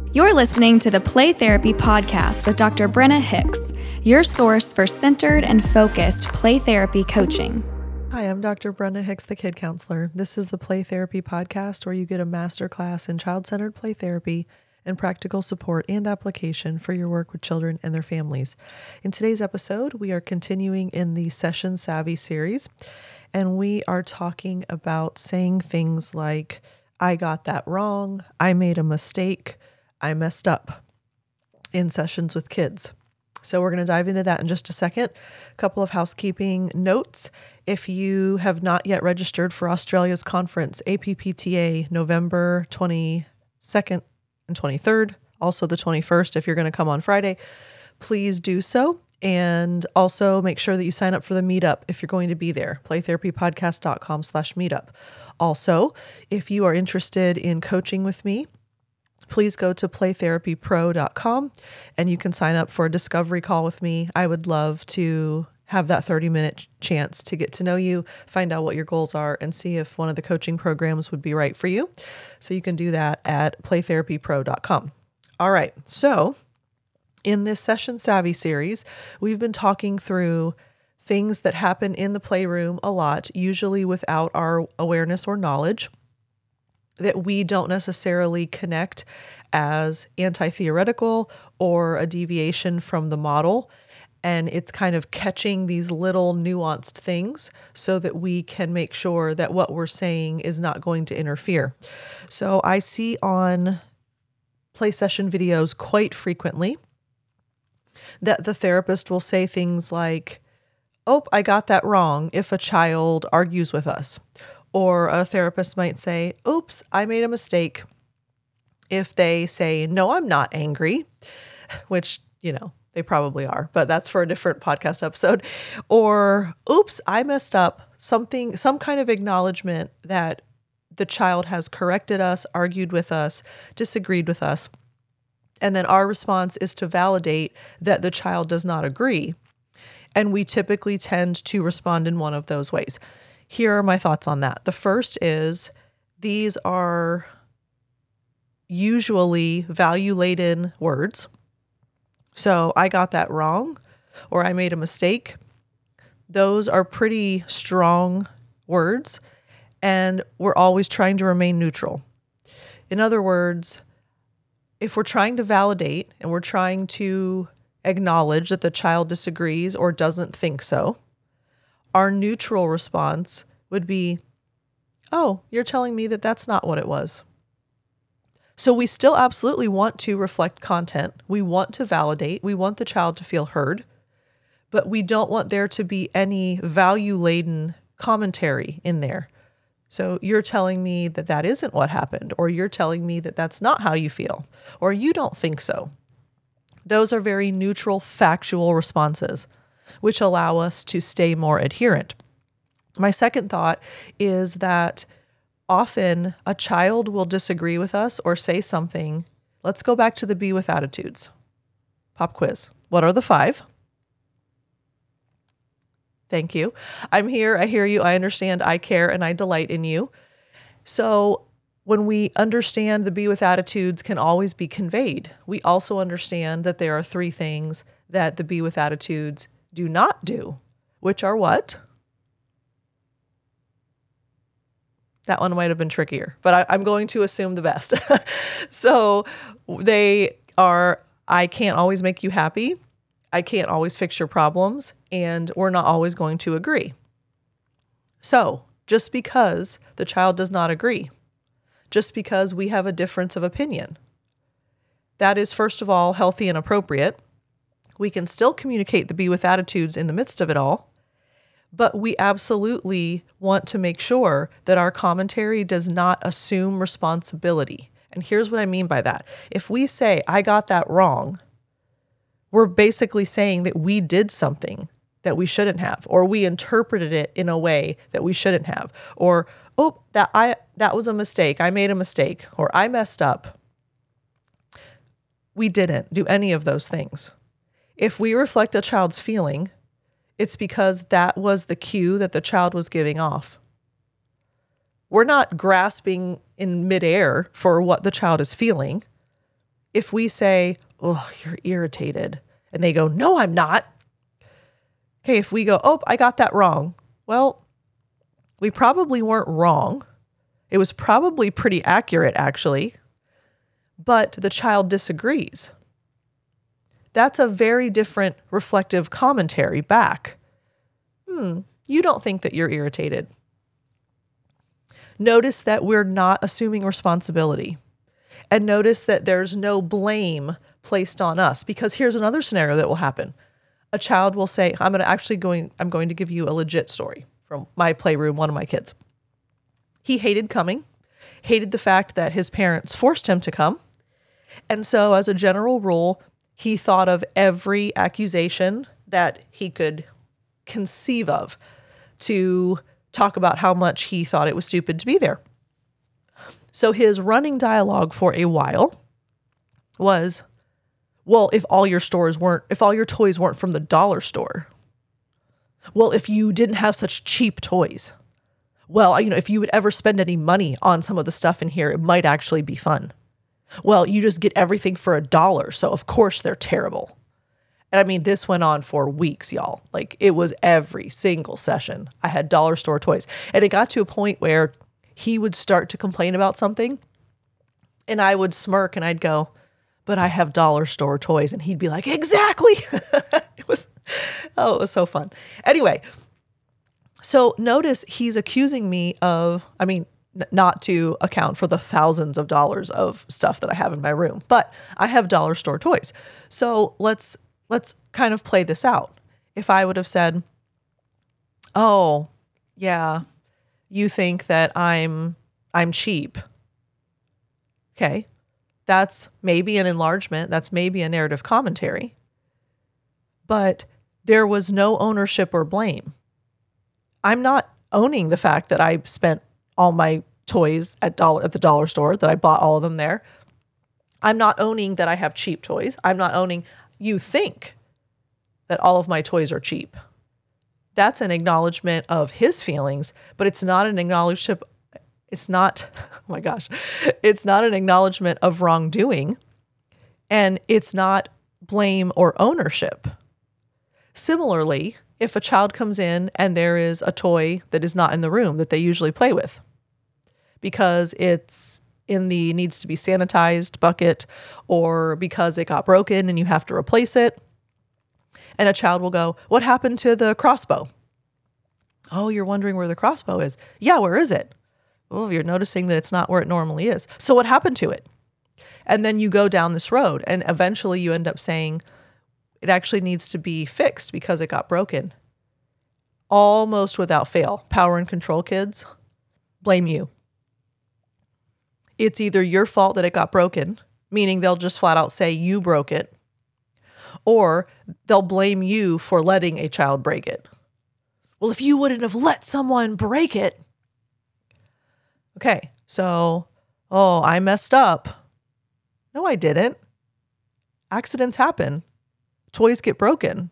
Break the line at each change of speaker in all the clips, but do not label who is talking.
You're listening to the Play Therapy Podcast with Dr. Brenna Hicks, your source for centered and focused play therapy coaching.
Hi, I'm Dr. Brenna Hicks, the Kid Counselor. This is the Play Therapy Podcast, where you get a masterclass in child-centered play therapy and practical support and application for your work with children and their families. In today's episode, we are continuing in the Session Savvy series, and we are talking about saying things like, I got that wrong, I made a mistake, I messed up in sessions with kids. So we're going to dive into that in just a second. A couple of housekeeping notes. If you have not yet registered for Australia's conference, APPTA, November 22nd and 23rd, also the 21st, if you're going to come on Friday, please do so. And also make sure that you sign up for the meetup if you're going to be there, playtherapypodcast.com/meetup. Also, if you are interested in coaching with me, please go to playtherapypro.com and you can sign up for a discovery call with me. I would love to have that 30-minute chance to get to know you, find out what your goals are, and see if one of the coaching programs would be right for you. So you can do that at playtherapypro.com. All right. So in this Session Savvy series, we've been talking through things that happen in the playroom a lot, usually without our awareness or knowledge, that we don't necessarily connect as anti-theoretical or a deviation from the model. And it's kind of catching these little nuanced things so that we can make sure that what we're saying is not going to interfere. So I see on play session videos quite frequently that the therapist will say things like, "Oh, I got that wrong," if a child argues with us. Or a therapist might say, "Oops, I made a mistake," if they say, "No, I'm not angry," which, they probably are, but that's for a different podcast episode. Or, "Oops, I messed up," some kind of acknowledgement that the child has corrected us, argued with us, disagreed with us. And then our response is to validate that the child does not agree. And we typically tend to respond in one of those ways. Here are my thoughts on that. The first is these are usually value-laden words. So I got that wrong, or I made a mistake. Those are pretty strong words, and we're always trying to remain neutral. In other words, if we're trying to validate and we're trying to acknowledge that the child disagrees or doesn't think so, our neutral response would be, "Oh, you're telling me that that's not what it was." So we still absolutely want to reflect content. We want to validate. We want the child to feel heard, but we don't want there to be any value-laden commentary in there. So you're telling me that that isn't what happened, or you're telling me that that's not how you feel, or you don't think so. Those are very neutral, factual responses, which allow us to stay more adherent. My second thought is that often a child will disagree with us or say something. Let's go back to the Be With attitudes. Pop quiz. What are the 5? Thank you. I'm here. I hear you. I understand. I care and I delight in you. So when we understand the Be With attitudes can always be conveyed, we also understand that there are 3 things that the Be With attitudes do not do, which are what? That one might have been trickier, but I'm going to assume the best. So they are, I can't always make you happy. I can't always fix your problems, and we're not always going to agree. So just because the child does not agree, just because we have a difference of opinion, that is, first of all, healthy and appropriate. We can still communicate the Be With attitudes in the midst of it all, but we absolutely want to make sure that our commentary does not assume responsibility. And here's what I mean by that. If we say, "I got that wrong," we're basically saying that we did something that we shouldn't have, or we interpreted it in a way that we shouldn't have, or, "Oh, that was a mistake. I made a mistake," or "I messed up." We didn't do any of those things. If we reflect a child's feeling, it's because that was the cue that the child was giving off. We're not grasping in midair for what the child is feeling. if we say, oh, you're irritated, and they go, no, I'm not. Okay, if we go, oh, I got that wrong. Well, we probably weren't wrong. It was probably pretty accurate, actually, but the child disagrees. That's a very different reflective commentary back. You don't think that you're irritated. Notice that we're not assuming responsibility. And notice that there's no blame placed on us, because here's another scenario that will happen. A child will say, I'm going to give you a legit story from my playroom, one of my kids. He hated coming, hated the fact that his parents forced him to come. And so as a general rule, he thought of every accusation that he could conceive of to talk about how much he thought it was stupid to be there. So his running dialogue for a while was, well, if all your toys weren't from the dollar store. Well, if you didn't have such cheap toys. Well, if you would ever spend any money on some of the stuff in here, it might actually be fun. Well, you just get everything for $1, so of course they're terrible. And I mean, this went on for weeks, y'all. Like, it was every single session. I had dollar store toys. And it got to a point where he would start to complain about something, and I would smirk and I'd go, but I have dollar store toys. And he'd be like, exactly. It was so fun. Anyway, so notice he's accusing me of, not to account for the thousands of dollars of stuff that I have in my room, but I have dollar store toys. So let's kind of play this out. If I would have said, oh, yeah, you think that I'm cheap. Okay. That's maybe an enlargement. That's maybe a narrative commentary. But there was no ownership or blame. I'm not owning the fact that I spent all my toys at the dollar store, that I bought all of them there. I'm not owning that I have cheap toys. I'm not owning you think that all of my toys are cheap. That's an acknowledgement of his feelings, but it's not an acknowledgement. It's not, oh my gosh, it's not an acknowledgement of wrongdoing, and it's not blame or ownership. Similarly, if a child comes in and there is a toy that is not in the room that they usually play with because it's in the needs to be sanitized bucket, or because it got broken and you have to replace it, and a child will go, what happened to the crossbow? Oh, you're wondering where the crossbow is. Yeah, where is it? Oh, you're noticing that it's not where it normally is. So what happened to it? And then you go down this road, and eventually you end up saying it actually needs to be fixed because it got broken. Almost without fail, power and control kids blame you. It's either your fault that it got broken, meaning they'll just flat out say you broke it, or they'll blame you for letting a child break it. Well, if you wouldn't have let someone break it. Okay, so, I messed up. No, I didn't. Accidents happen. Toys get broken.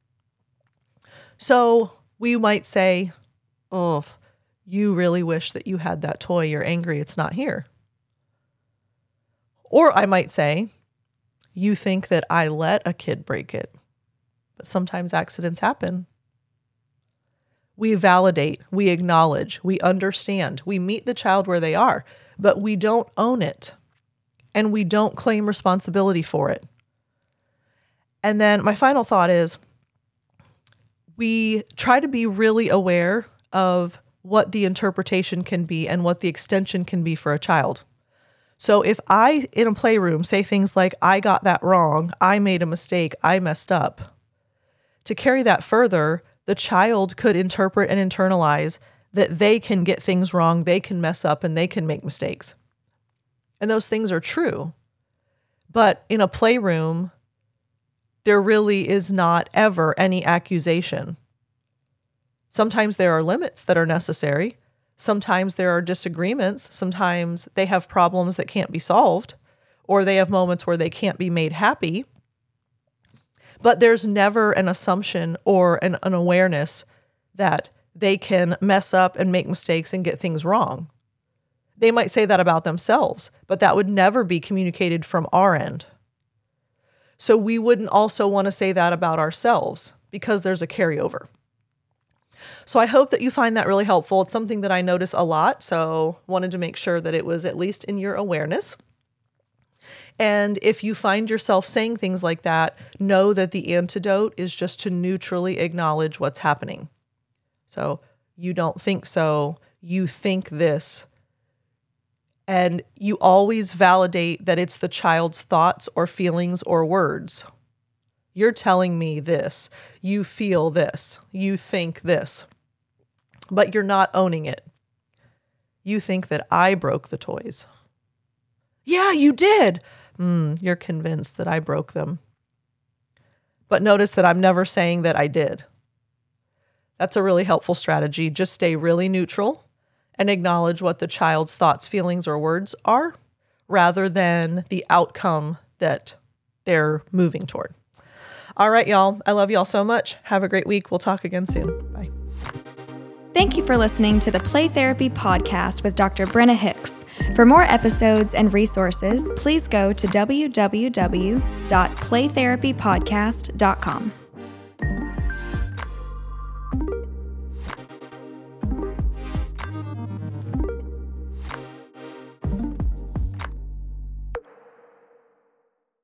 So we might say, oh, you really wish that you had that toy. You're angry it's not here. Or I might say, you think that I let a kid break it, but sometimes accidents happen. We validate, we acknowledge, we understand, we meet the child where they are, but we don't own it, and we don't claim responsibility for it. And then my final thought is, we try to be really aware of what the interpretation can be and what the extension can be for a child. So if I, in a playroom, say things like, I got that wrong, I made a mistake, I messed up, to carry that further, the child could interpret and internalize that they can get things wrong, they can mess up, and they can make mistakes. And those things are true. But in a playroom, there really is not ever any accusation. Sometimes there are limits that are necessary. Sometimes there are disagreements. Sometimes they have problems that can't be solved, or they have moments where they can't be made happy. But there's never an assumption or an awareness that they can mess up and make mistakes and get things wrong. They might say that about themselves, but that would never be communicated from our end. So we wouldn't also want to say that about ourselves because there's a carryover. So I hope that you find that really helpful. It's something that I notice a lot, so wanted to make sure that it was at least in your awareness. And if you find yourself saying things like that, know that the antidote is just to neutrally acknowledge what's happening. So you don't think so, you think this. And you always validate that it's the child's thoughts or feelings or words. You're telling me this, you feel this, you think this, but you're not owning it. You think that I broke the toys. Yeah, you did. You're convinced that I broke them. But notice that I'm never saying that I did. That's a really helpful strategy. Just stay really neutral and acknowledge what the child's thoughts, feelings, or words are, rather than the outcome that they're moving toward. All right, y'all. I love y'all so much. Have a great week. We'll talk again soon. Bye.
Thank you for listening to the Play Therapy Podcast with Dr. Brenna Hicks. For more episodes and resources, please go to www.playtherapypodcast.com.